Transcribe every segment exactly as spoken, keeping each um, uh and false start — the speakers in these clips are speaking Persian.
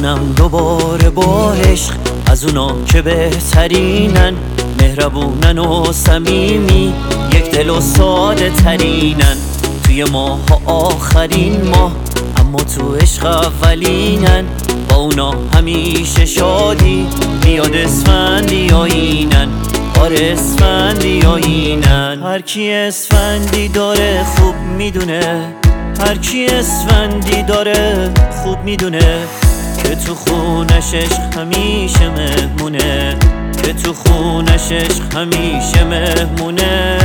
منم دوباره با عشق از اونا که بهترینن، مهربونن و صمیمی، یک دل و ساده ترینن. توی ماه آخرین ماه اما تو عشق اولینن، با اونا همیشه شادی بیاد اسفندی آیینن. آره اسفندی آیینن. هر کی اسفندی داره خوب میدونه، هر کی اسفندی داره خوب میدونه که تو خونش عشق همیشه مهمونه، که تو خونش عشق همیشه مهمونه.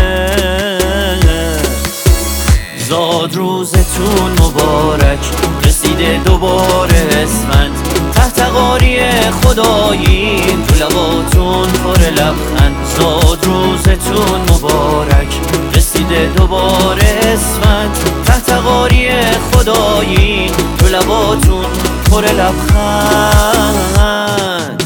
زاد روزتون مبارک، رسیده دوباره اسفند، تحت قاری خداییم تو لباتون پر لبخند. زاد روزتون مبارک، رسیده دوباره اسفند، تحت قاری خداییم تو لباتون پر لبخند.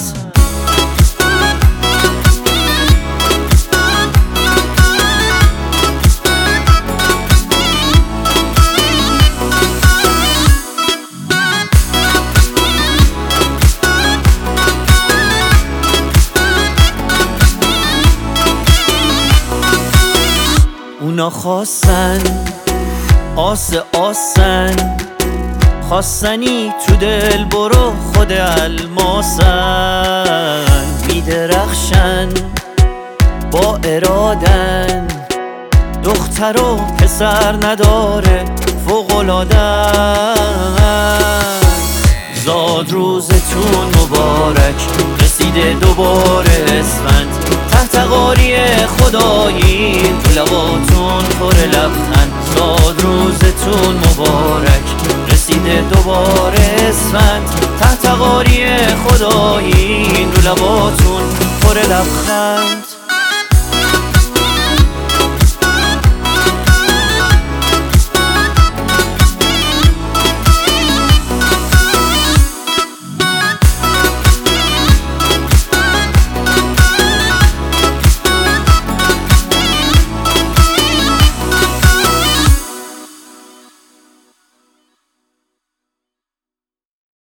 اونا خواستن آس آسن، خواستنی تو دل برو خود الماسن. میدرخشن با ارادن، دختر و پسر نداره فوق‌العاده‌ن. زاد روزتون مبارک، رسیده دوباره اسفند، تحت قاری خداییم تو لباتون پر لبخند. زاد روزتون مبارک، رسیده دوباره اسفند، تحت قاری خداییم تو لباتون پر لبخند.